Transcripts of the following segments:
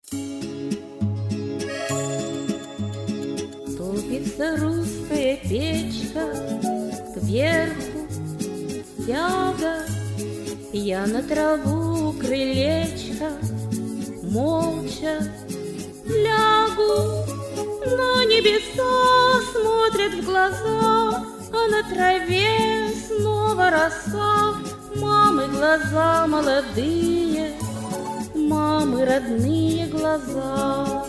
Топится русская печка, кверху тяга. Я на траву крылечко молча лягу, но небеса смотрят в глаза, а на траве снова роса. Мамы глаза молодые, мамы родные глаза.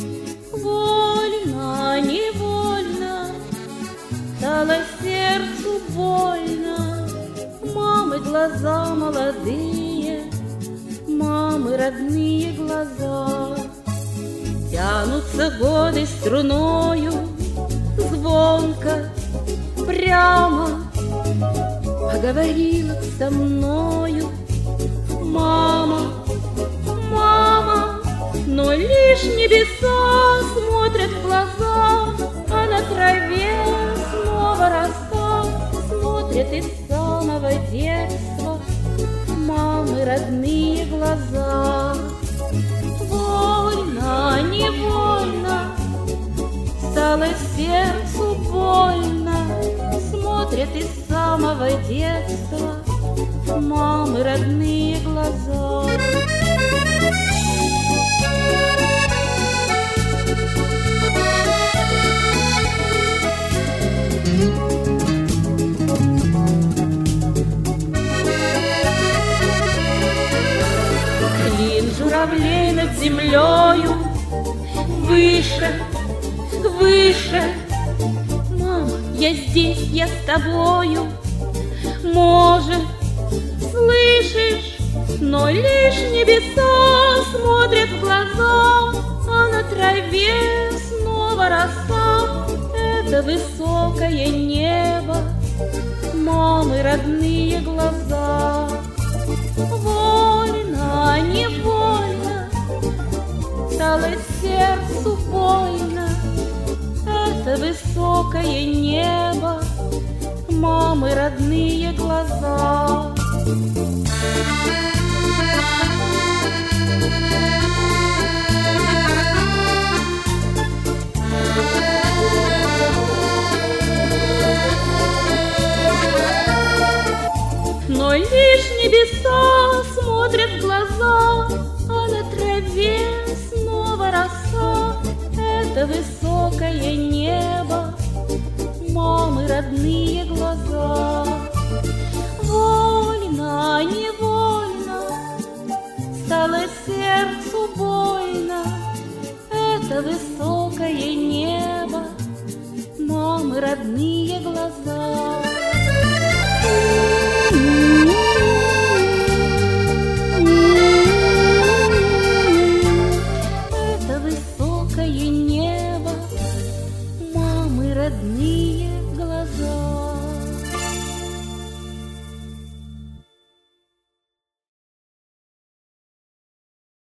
Вольно, невольно, стало сердцу больно. Мамы глаза молодые, мамы родные глаза. Тянутся годы струною, звонко, прямо поговорила со мною мама, мама. Но лишь небеса смотрят в глаза, а на траве снова роса. Смотрят из самого детства мамы родные глаза. Вольно, невольно, стало сердцу больно. Смотрят из самого детства мамы родные глаза. Клин журавлей над землею, выше, выше. Мама, я здесь, я с тобою. Может, слышишь, но лишь небеса смотрят в глаза, а на траве снова роса. Это высокое небо, мамы родные глаза. Вольно, невольно, стало сердцу больно. Это высокое небо, мамы родные глаза. Но лишь небеса смотрят в глаза, а на траве снова роса. Это высокое небо, мамы родные глаза. Вольно, невольно, стало сердцу больно. Это высокое небо, мамы родные глаза.